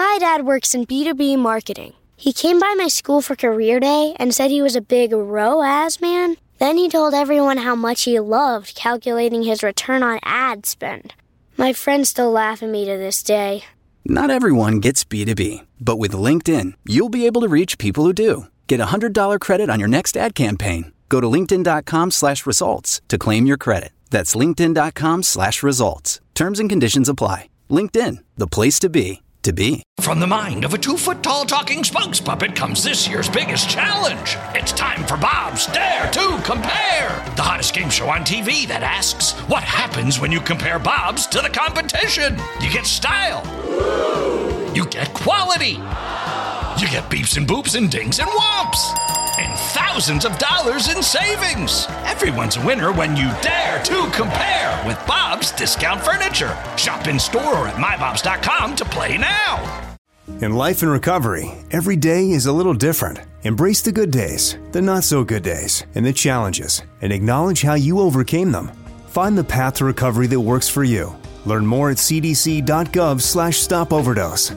My dad works in B2B marketing. He came by my school for career day and said he was a big ROAS man. Then he told everyone how much he loved calculating his return on ad spend. My friends still laugh at me to this day. Not everyone gets B2B, but with LinkedIn, you'll be able to reach people who do. Get a $100 credit on your next ad campaign. Go to linkedin.com/results to claim your credit. That's linkedin.com/results. Terms and conditions apply. LinkedIn, the place to be. From the mind of a 2-foot-tall talking spokes puppet comes this year's biggest challenge. It's time for Bob's Dare to Compare, the hottest game show on TV that asks, what happens when you compare Bob's to the competition? You get style. You get quality. You get beeps and boops and dings and whomps. And thousands of dollars in savings. Everyone's a winner when you dare to compare with Bob's Discount Furniture. Shop in store or at mybobs.com to play now. In life and recovery, every day is a little different. Embrace the good days, the not so good days, and the challenges, and acknowledge how you overcame them. Find the path to recovery that works for you. Learn more at cdc.gov/stopoverdose.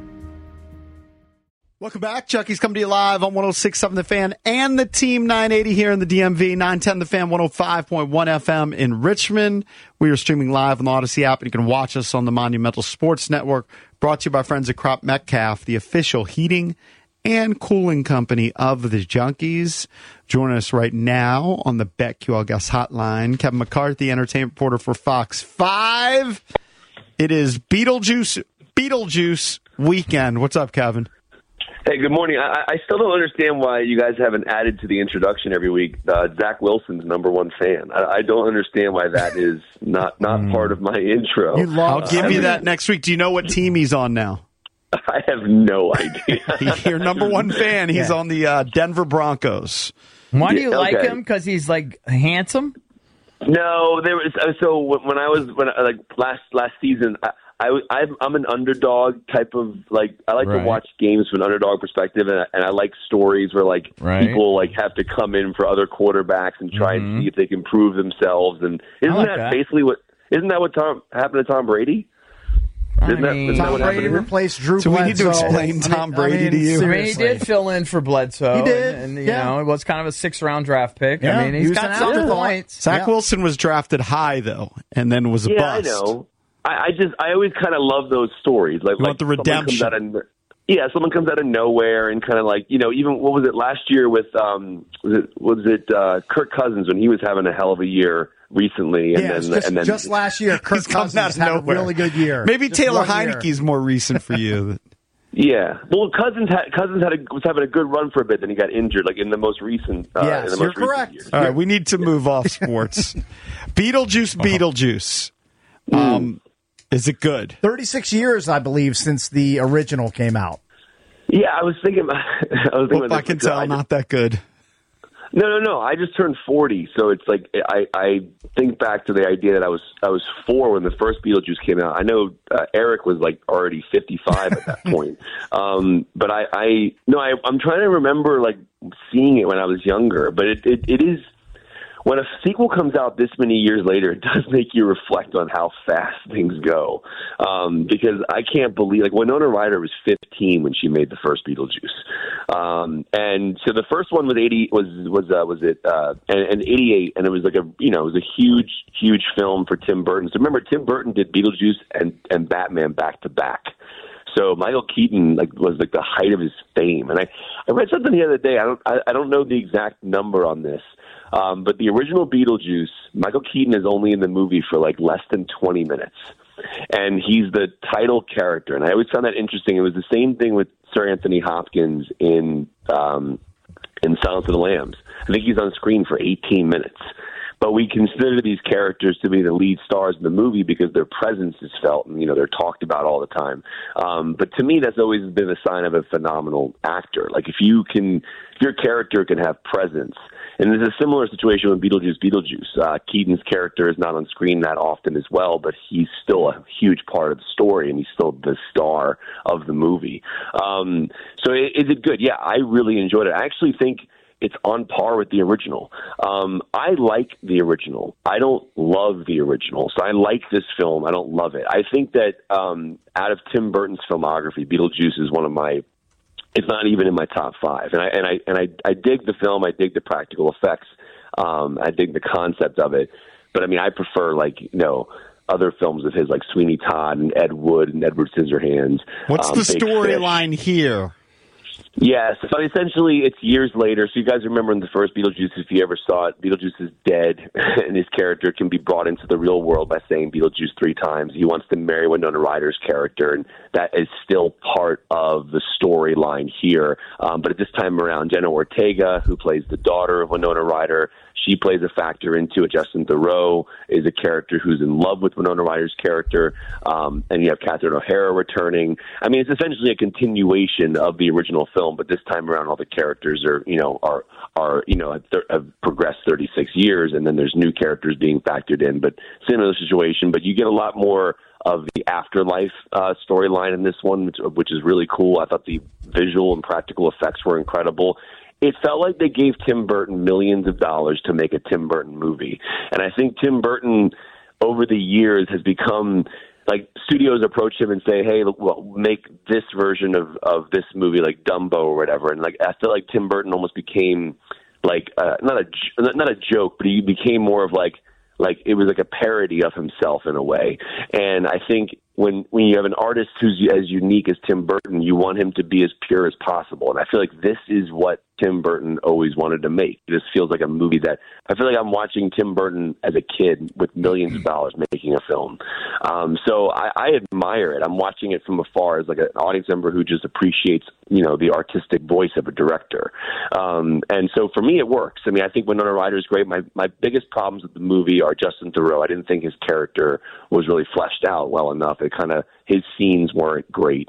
Welcome back. Chucky's coming to you live on 106.7 The Fan and the Team 980 here in the DMV, 910 The Fan, 105.1 FM in Richmond. We are streaming live on the Odyssey app, and you can watch us on the Monumental Sports Network, brought to you by friends at Crop Metcalf, the official heating and cooling company of the Junkies. Join us right now on the BetQL Guest Hotline. Kevin McCarthy, entertainment reporter for Fox 5. It is Beetlejuice weekend. What's up, Kevin? Hey, good morning. I still don't understand why you guys haven't added to the introduction every week Zach Wilson's number one fan. I don't understand why that is not part of my intro. I'll give you that next week. Do you know what team he's on now? I have no idea. Your number one fan. He's on the Denver Broncos. Why do you like him? Because he's like handsome? No, there was when last season. I'm an underdog type of I like to watch games from an underdog perspective, and I like stories where people have to come in for other quarterbacks and try and see if they can prove themselves. And isn't that what happened to Tom Brady? Isn't that what Brady replaced Drew Bledsoe. So we need to explain Tom Brady to you. He did fill in for Bledsoe. He did. And you know, it was kind of a 6th-round draft pick. Yeah. I mean, he's got some points. Zach Wilson was drafted high, though, and then was a bust. I know. I was kind of love those stories. You want the redemption. Someone comes out of nowhere and kind of even what was it last year with Kirk Cousins when he was having a hell of a year recently, and then just last year, Kirk Cousins had a really good year. Maybe just Taylor Heineke's more recent for you. Yeah, well, Cousins was having a good run for a bit, then he got injured, in the most recent. Yes, you're correct. Year. All right, we need to move off sports. Beetlejuice. Is it good? 36 years, I believe, since the original came out. Yeah, I was thinking. I can tell, not that good. No. I just turned 40, so it's I think back to the idea that I was 4 when the first Beetlejuice came out. I know Eric was already 55 at that point, but I'm trying to remember seeing it when I was younger. But it is. When a sequel comes out this many years later, it does make you reflect on how fast things go. Because I can't believe, Winona Ryder was 15 when she made the first Beetlejuice, and so the first one was 88, and it was it was a huge film for Tim Burton. So remember, Tim Burton did Beetlejuice and Batman back to back. So Michael Keaton was the height of his fame, and I read something the other day. I don't know the exact number on this. But the original Beetlejuice, Michael Keaton is only in the movie for less than 20 minutes. And he's the title character. And I always found that interesting. It was the same thing with Sir Anthony Hopkins in Silence of the Lambs. I think he's on screen for 18 minutes. But we consider these characters to be the lead stars in the movie because their presence is felt and, they're talked about all the time. But to me, that's always been a sign of a phenomenal actor. If your character can have presence. And there's a similar situation with Beetlejuice. Keaton's character is not on screen that often as well, but he's still a huge part of the story, and he's still the star of the movie. So is it good? Yeah, I really enjoyed it. I actually think it's on par with the original. I like the original. I don't love the original. So I like this film. I don't love it. I think that out of Tim Burton's filmography, Beetlejuice is one of my, it's not even in my top 5. And I dig the film. I dig the practical effects. I dig the concept of it. But I mean, I prefer other films of his like Sweeney Todd and Ed Wood and Edward Scissorhands. What's the storyline here? Yeah, so essentially it's years later. So you guys remember in the first Beetlejuice, if you ever saw it, Beetlejuice is dead, and his character can be brought into the real world by saying Beetlejuice 3 times. He wants to marry Winona Ryder's character, and that is still part of the storyline here. But at this time around, Jenna Ortega, who plays the daughter of Winona Ryder, she plays a factor into it. Justin Theroux is a character who's in love with Winona Ryder's character, and you have Catherine O'Hara returning. I mean, it's essentially a continuation of the original film, but this time around, all the characters have progressed 36 years, and then there's new characters being factored in. But similar situation, but you get a lot more of the afterlife storyline in this one, which is really cool. I thought the visual and practical effects were incredible. It felt like they gave Tim Burton millions of dollars to make a Tim Burton movie. And I think Tim Burton, over the years, has become, like, studios approach him and say, hey, well, make this version of this movie, like Dumbo or whatever. And, like, I feel like Tim Burton almost became, like, not a joke, but he became more of, like it was like a parody of himself in a way. And I think when you have an artist who's as unique as Tim Burton, you want him to be as pure as possible. And I feel like this is what Tim Burton always wanted to make. It just feels like a movie that I feel like I'm watching Tim Burton as a kid with millions of dollars making a film. So I admire it. I'm watching it from afar as like an audience member who just appreciates, the artistic voice of a director. And so for me, it works. I mean, I think Winona Ryder is great. My biggest problems with the movie are Justin Theroux. I didn't think his character was really fleshed out well enough. His scenes weren't great.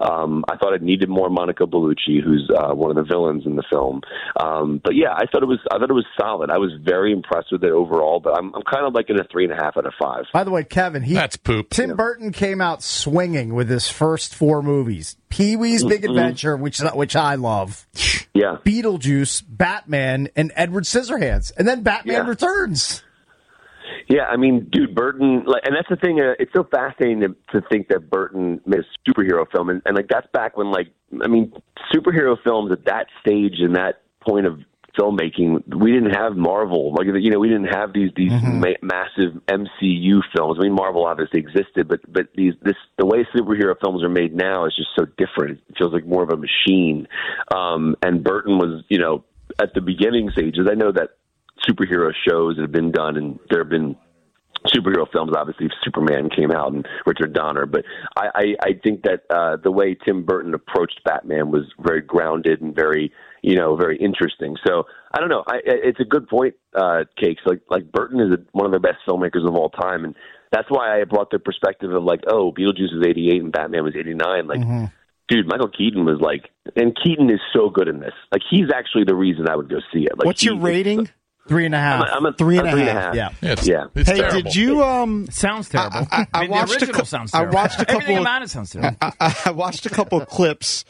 I thought it needed more Monica Bellucci, who's one of the villains in the film. But yeah, I thought it was solid. I was very impressed with it overall. But I'm kind of like in a 3.5 out of 5. By the way, Kevin, that's poop. Tim Burton came out swinging with his first 4 movies: Pee-wee's Big Adventure, which I love. Yeah, Beetlejuice, Batman, and Edward Scissorhands, and then Batman Returns. Yeah, I mean, dude, Burton, and that's the thing. It's so fascinating to think that Burton made a superhero film, and that's back when, superhero films at that stage and that point of filmmaking, we didn't have Marvel. We didn't have these massive MCU films. I mean, Marvel obviously existed, but the way superhero films are made now is just so different. It feels like more of a machine. And Burton was, at the beginning stages. I know that superhero shows have been done, and there have been superhero films. Obviously, Superman came out and Richard Donner, but I think that the way Tim Burton approached Batman was very grounded and very interesting. So I don't know. It's a good point, Cakes. Like Burton is one of the best filmmakers of all time, and that's why I brought the perspective of Beetlejuice was 88 and Batman was 89. Dude, Michael Keaton was and Keaton is so good in this. He's actually the reason I would go see it. What's your rating? 3.5. I'm a 3.5. Yeah. It's hey, terrible. Did you? It sounds terrible. I watched the original sounds terrible. I watched a couple. Everything about it sounds terrible. I watched a couple of clips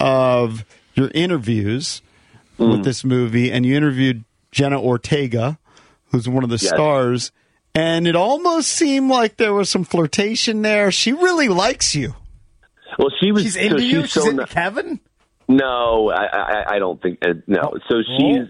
of your interviews with this movie, and you interviewed Jenna Ortega, who's one of the stars, and it almost seemed like there was some flirtation there. She really likes you. Well, she's into you. She's into Kevin. No, I don't think. No, so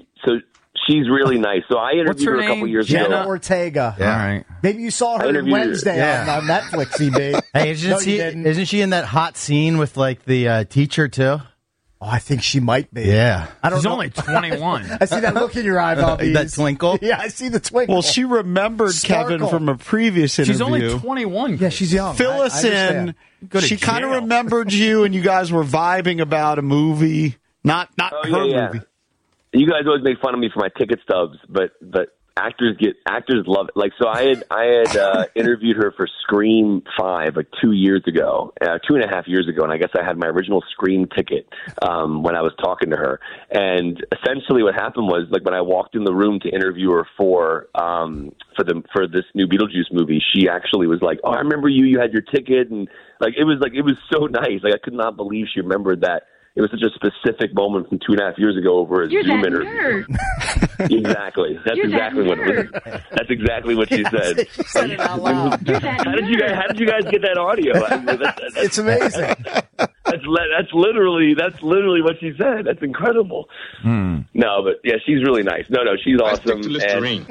she's really nice. So I interviewed her a couple years ago. Jenna Ortega. Yeah. All right. Maybe you saw her in Wednesday on Netflix, EB. Hey, isn't she in that hot scene with the teacher too? Oh, I think she might be. Yeah. She's only 21. I see that look in your eye, Bobby. That twinkle? Yeah, I see the twinkle. Well, she remembered Kevin from a previous interview. She's only 21. Yeah, she's young. Fill us in. She kind of remembered you, and you guys were vibing about a movie, not her movie. You guys always make fun of me for my ticket stubs, but actors love it. So I had interviewed her for Scream 5 2 years ago, 2.5 years ago, and I guess I had my original Scream ticket when I was talking to her. And essentially, what happened was when I walked in the room to interview her for this new Beetlejuice movie, she actually was like, "Oh, I remember you. You had your ticket," and it was so nice. I could not believe she remembered that. it was such a specific moment from 2.5 years ago over a You're Zoom that interview. nerd. Exactly. That's You're exactly that what it was. nerd. That's exactly what she said. She said it out loud. You're that How did you guys get that audio? I mean, It's amazing. That's literally what she said. That's incredible. No, but yeah, she's really nice. No, she's awesome. And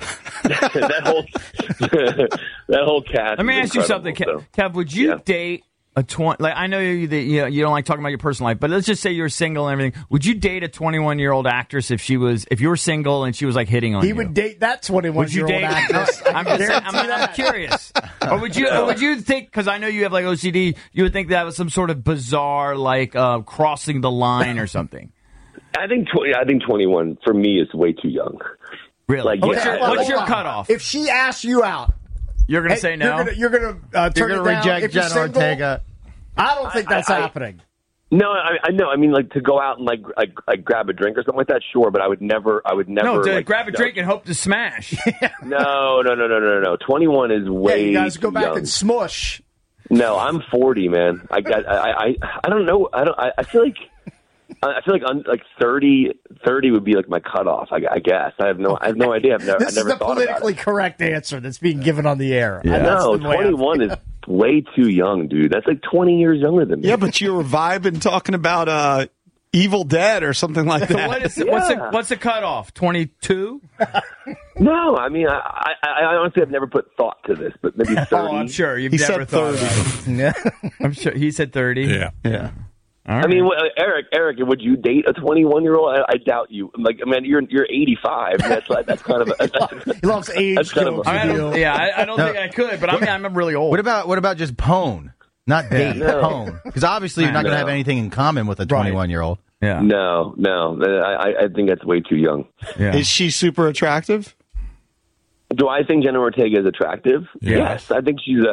that whole cast. Let me is ask you something, incredible, Kev. Would you date a 20? Like, I know you don't like talking about your personal life, but let's just say you're single and everything. Would you date a 21-year-old actress if you were single and she was like hitting on you? He would date that 21-year-old actress. I'm curious. Or would you think? Because I know you have like OCD. You would think that was some sort of bizarre like crossing the line or something. I think 21 for me is way too young. Really? Like, What's your cutoff? If she asks you out, you're going to say no? You're going to turn it down. Reject If you're Jenna single, Ortega. I don't think that's happening. No, I know. I mean, like to go out and like grab a drink or something like that. Sure, but I would never. No, to like, grab a drink and hope to smash. No. 21 is way. You guys go too back young. and smush. No, I'm 40, man. I don't know. I feel like. I feel like 30 would be like my cutoff. I guess I have no idea. This I is never the thought politically about it. correct answer that's being given on the air. Yeah. No, 21 is way too young, dude. That's like 20 years younger than me. Yeah, but you were vibing talking about Evil Dead or something like that. What's the cutoff? 22? No, I mean, I honestly have never put thought to this, but maybe 30. Oh, I'm sure you've He never said thought 30. about it. I'm sure he said 30. Yeah. All I mean, Eric, would you date a 21-year-old? I doubt you. Like, I mean, you're 85. That's kind of he loves age. That's kind of I don't think I could, but I'm really old. What about just pone? Not date, pone. Because obviously you're not going to have anything in common with a 21-year-old. Yeah. No. I think that's way too young. Yeah. Is she super attractive? Do I think Jenna Ortega is attractive? Yes. I think she's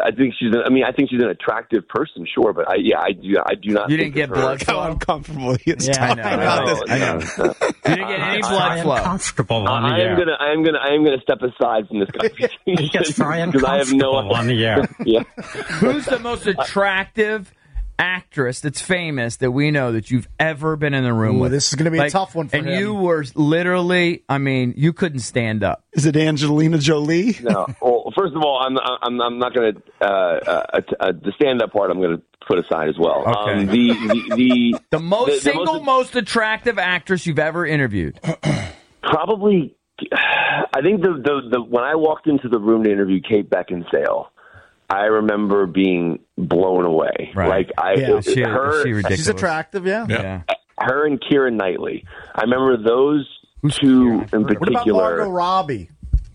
an attractive person, sure, but I do not. You didn't get blood Look how flow. uncomfortable he is Yeah, talking about this. I know. You didn't get any blood flow. Comfortable on the I air. am gonna step aside from this conversation He gets very because I have no uncomfortable on the air. Yeah. Who's the most attractive actress that's famous that we know that you've ever been in the room with? This is going to be a tough one for him. And you were literally, I mean, you couldn't stand up. Is it Angelina Jolie? No. Well, first of all, I'm not going to the stand up part. I'm going to put aside as well. Okay. The most attractive actress you've ever interviewed. Probably, I think the when I walked into the room to interview Kate Beckinsale, I remember being blown away. Right. Like She's ridiculous. She's attractive, yeah. Her and Keira Knightley. I remember those two in particular. What about Margot Robbie?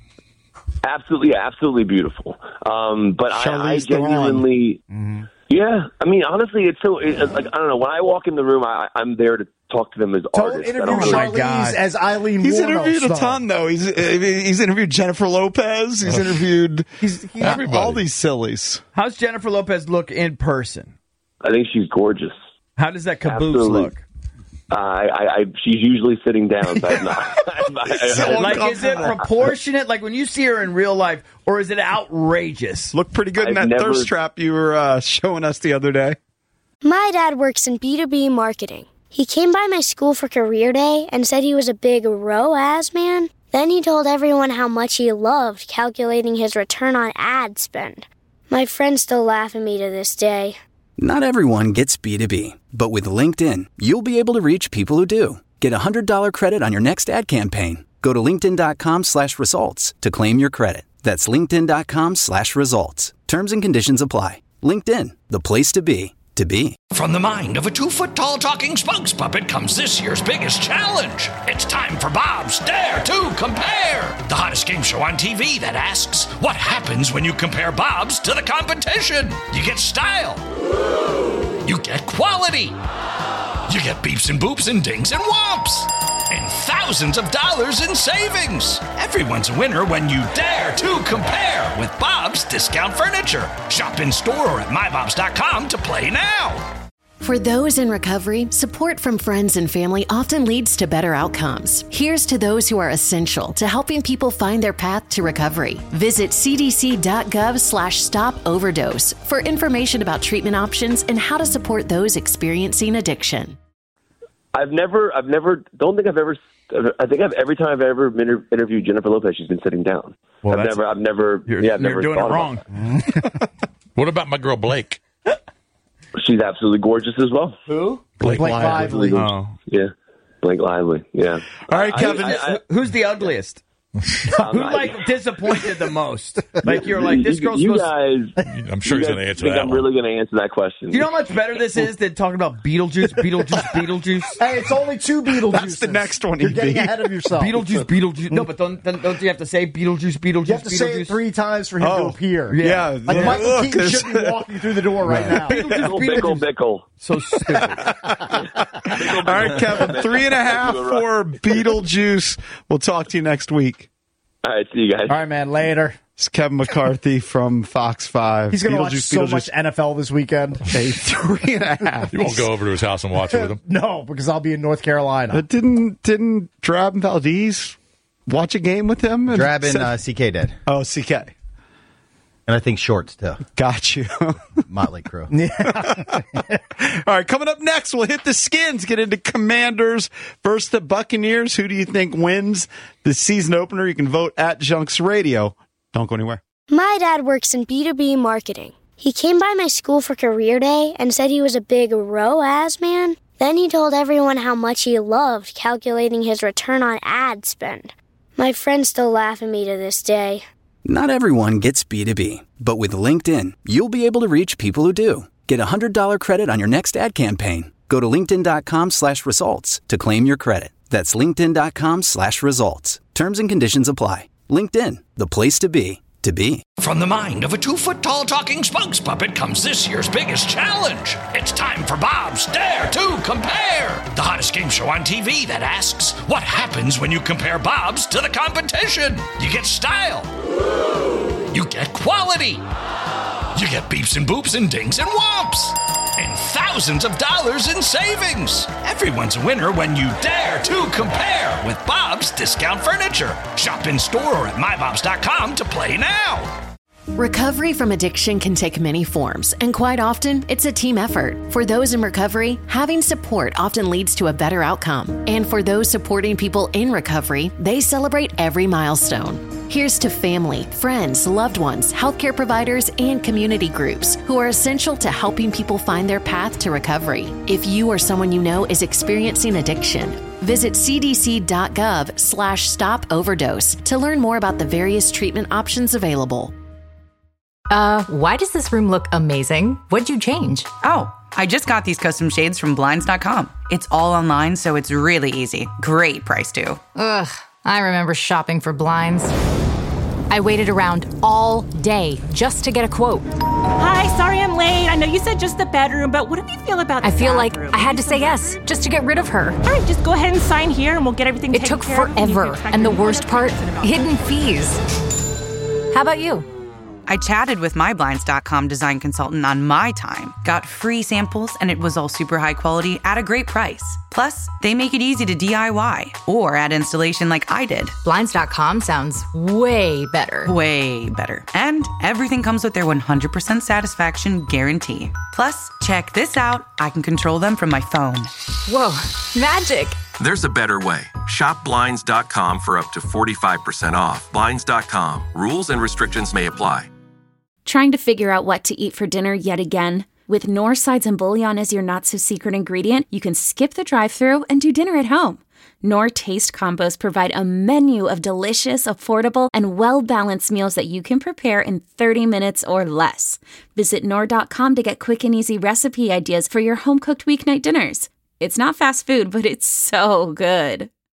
Absolutely beautiful. But I Charlize Theron. genuinely, yeah. I mean, honestly, it's like I don't know. When I walk in the room, I'm there to talk to them as Don't artists. interview Charlize as Eileen He's Wuornos, interviewed a though. ton, though. He's interviewed Jennifer Lopez. He's interviewed all these sillies. How's Jennifer Lopez look in person? I think she's gorgeous. How does that caboose Absolutely. look? She's usually sitting down. So I'm not. Like, is it proportionate? Like when you see her in real life, or is it outrageous? Looked pretty good in that thirst trap you were showing us the other day. My dad works in B2B marketing. He came by my school for career day and said he was a big ROAS man. Then he told everyone how much he loved calculating his return on ad spend. My friends still laugh at me to this day. Not everyone gets B2B, but with LinkedIn, you'll be able to reach people who do. Get a $100 credit on your next ad campaign. Go to linkedin.com/results to claim your credit. That's linkedin.com/results. Terms and conditions apply. LinkedIn, the place to be, to be. From the mind of a 2-foot-tall talking spokes puppet comes this year's biggest challenge. It's time for Bob's Dare to Compare, the hottest game show on TV that asks, what happens when you compare Bob's to the competition? You get style. You get quality. You get beeps and boops and dings and whomps. And thousands of dollars in savings. Everyone's a winner when you dare to compare with Bob's Discount Furniture. Shop in store or at mybobs.com to play now. For those in recovery, support from friends and family often leads to better outcomes. Here's to those who are essential to helping people find their path to recovery. Visit cdc.gov/stop overdose for information about treatment options and how to support those experiencing addiction. I've never. I think every time I've ever interviewed Jennifer Lopez, she's been sitting down. Well, I've never. You're never doing it thought wrong. What about my girl Blake? She's absolutely gorgeous as well. Who? Blake Lively. Oh. Yeah, Blake Lively. Yeah. All right, Kevin. Who's the ugliest? Who disappointed the most? Like you're like this girl's you supposed. guys. I'm sure he's going to answer that. I'm really going to answer that question. Do you know how much better this is than talking about Beetlejuice? Hey, it's only 2 Beetlejuices. That's the next one. You're getting ahead of yourself. Beetlejuice. No, but don't you have to say Beetlejuice? You have to say it 3 times for him to appear. Yeah. Like Michael Keaton should be walking through the door right now. Bickle. So stupid. All right, Kevin. 3.5 for Beetlejuice. We'll talk to you next week. All right, see you guys. All right, man. Later. It's Kevin McCarthy from Fox 5. He's going to watch so much NFL this weekend. 3.5. You won't go over to his house and watch it with him? No, because I'll be in North Carolina. Didn't Drab and Valdez watch a game with him? Drab and CK did. Oh, CK. And I think Shorts, too. Got you. Motley Crue. Yeah. All right, coming up next, we'll hit the Skins, get into Commanders versus the Buccaneers. Who do you think wins the season opener? You can vote at Junks Radio. Don't go anywhere. My dad works in B2B marketing. He came by my school for career day and said he was a big ROAS man. Then he told everyone how much he loved calculating his return on ad spend. My friends still laugh at me to this day. Not everyone gets B2B, but with LinkedIn, you'll be able to reach people who do. Get a $100 credit on your next ad campaign. Go to linkedin.com/results to claim your credit. That's linkedin.com/results. Terms and conditions apply. LinkedIn, the place to be, to be. From the mind of a 2-foot-tall talking spokes puppet comes this year's biggest challenge. It's time for Bob's Dare to Compare, the hottest game show on TV that asks, what happens when you compare Bob's to the competition? You get style. You get quality. You get beeps and boops and dings and whomps. And thousands of dollars in savings. Everyone's a winner when you dare to compare with Bob's Discount Furniture. Shop in store or at mybobs.com to play now. Recovery from addiction can take many forms, and quite often, it's a team effort. For those in recovery, having support often leads to a better outcome. And for those supporting people in recovery, they celebrate every milestone. Here's to family, friends, loved ones, healthcare providers, and community groups who are essential to helping people find their path to recovery. If you or someone you know is experiencing addiction, visit cdc.gov/stop-overdose to learn more about the various treatment options available. Why does this room look amazing? What'd you change? Oh, I just got these custom shades from Blinds.com. It's all online, so it's really easy. Great price, too. Ugh, I remember shopping for blinds. I waited around all day just to get a quote. Hi, sorry I'm late. I know you said just the bedroom, but what do you feel about the I feel bathroom? like I had to say yes just to get rid of her. All right, just go ahead and sign here and we'll get everything It taken took care of. forever, and the worst part, hidden fees. How about you? I chatted with my Blinds.com design consultant on my time, got free samples, and it was all super high quality at a great price. Plus, they make it easy to DIY or add installation like I did. Blinds.com sounds way better. Way better. And everything comes with their 100% satisfaction guarantee. Plus, check this out. I can control them from my phone. Whoa, magic. There's a better way. Shop Blinds.com for up to 45% off. Blinds.com. Rules and restrictions may apply. Trying to figure out what to eat for dinner yet again? With Knorr sides and bouillon as your not-so-secret ingredient, you can skip the drive-thru and do dinner at home. Knorr Taste Combos provide a menu of delicious, affordable, and well-balanced meals that you can prepare in 30 minutes or less. Visit Knorr.com to get quick and easy recipe ideas for your home-cooked weeknight dinners. It's not fast food, but it's so good.